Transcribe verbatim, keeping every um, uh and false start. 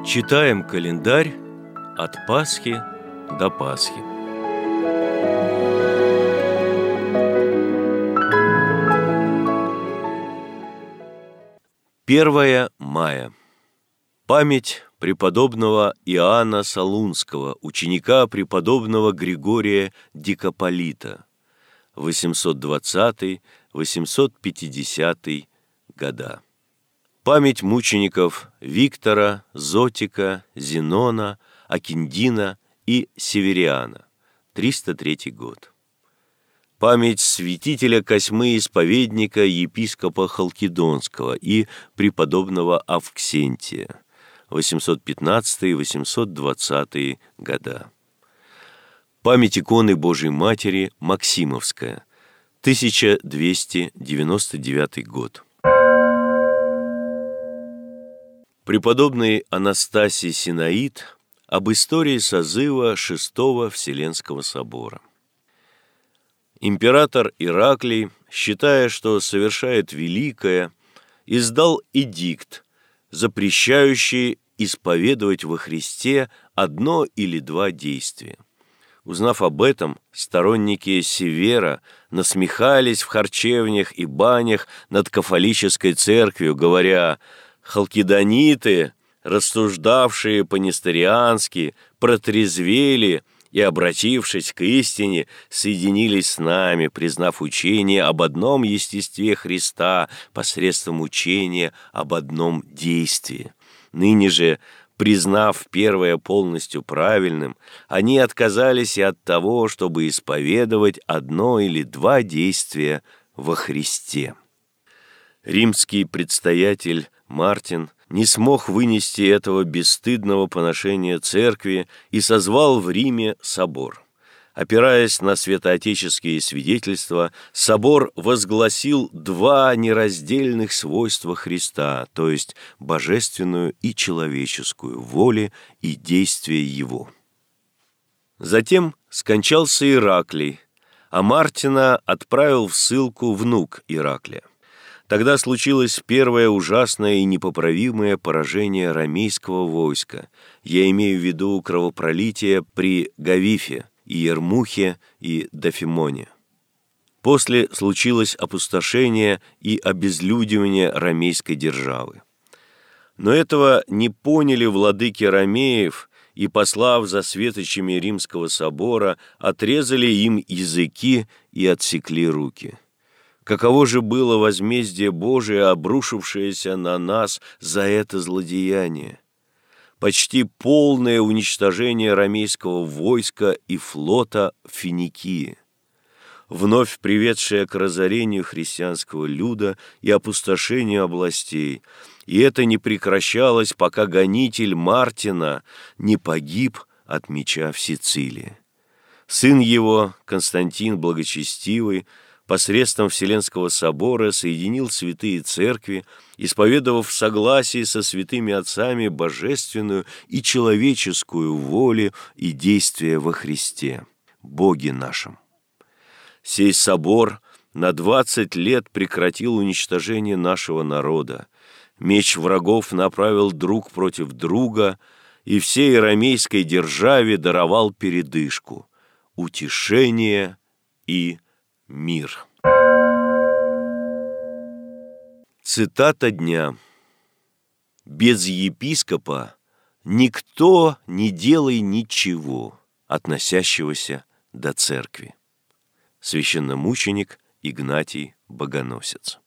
Читаем календарь от Пасхи до Пасхи. первое мая. Память преподобного Иоанна Солунского, ученика преподобного Григория Дикополита, восемьсот двадцатый — восемьсот пятидесятый года. Память мучеников Виктора, Зотика, Зенона, Акиндина и Севериана, триста третий год. Память святителя Косьмы Исповедника, епископа Халкидонского и преподобного Авксентия, восемьсот пятнадцатый — восемьсот двадцатый года. Память иконы Божией Матери Максимовская, тысяча двести девяносто девятый год. Преподобный Анастасий Синаид об истории созыва Шестого Вселенского собора. Император Ираклий, считая, что совершает великое, издал эдикт, запрещающий исповедовать во Христе одно или два действия. Узнав об этом, сторонники Севера насмехались в харчевнях и банях над кафолической церковью, говоря: «Халкидониты, рассуждавшие по-несториански, протрезвели и, обратившись к истине, соединились с нами, признав учение об одном естестве Христа посредством учения об одном действии. Ныне же, признав первое полностью правильным, они отказались и от того, чтобы исповедовать одно или два действия во Христе». Римский предстоятель Мартин не смог вынести этого бесстыдного поношения церкви и созвал в Риме собор. Опираясь на святоотеческие свидетельства, собор возгласил два нераздельных свойства Христа, то есть божественную и человеческую, воли и действия Его. Затем скончался Ираклий, а Мартина отправил в ссылку внук Ираклия. Тогда случилось первое ужасное и непоправимое поражение ромейского войска. Я имею в виду кровопролитие при Гавифе, и Ермухе, и Дофимоне. После случилось опустошение и обезлюдивание ромейской державы. Но этого не поняли владыки ромеев и, послав за светочами Римского собора, отрезали им языки и отсекли руки. Каково же было возмездие Божие, обрушившееся на нас за это злодеяние? Почти полное уничтожение ромейского войска и флота в Финикии, вновь приведшее к разорению христианского люда и опустошению областей. И это не прекращалось, пока гонитель Мартина не погиб от меча в Сицилии. Сын его, Константин Благочестивый, посредством Вселенского собора соединил святые церкви, исповедовав в согласии со святыми отцами божественную и человеческую волю и действия во Христе, Боге нашем. Сей собор на двадцать лет прекратил уничтожение нашего народа, меч врагов направил друг против друга, и всей ромейской державе даровал передышку, утешение и мир. Цитата дня. «Без епископа никто не делай ничего, относящегося до церкви». Священномученик Игнатий Богоносец.